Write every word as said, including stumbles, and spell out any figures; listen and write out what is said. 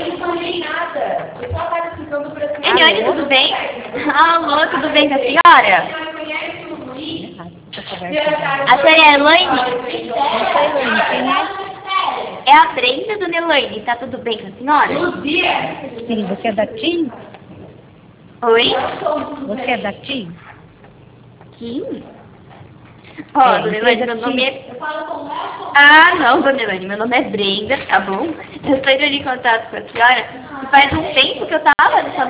não falei nada. Eu só estava ficando por assim. Eliane, tudo bem? Alô, tudo bem com a senhora? A senhora é a Elaine? É a Brenda, dona Elaine. Tá tudo bem com a senhora? Sim, você é da Tim? Oi? Você é da Tim? Kim? Ó, oh, É, dona Elaine, meu Tim. nome é... Ah, não, dona Elaine, meu nome é Brenda, tá bom? Eu estou entrando em contato com a senhora. Faz um tempo que eu tava nessa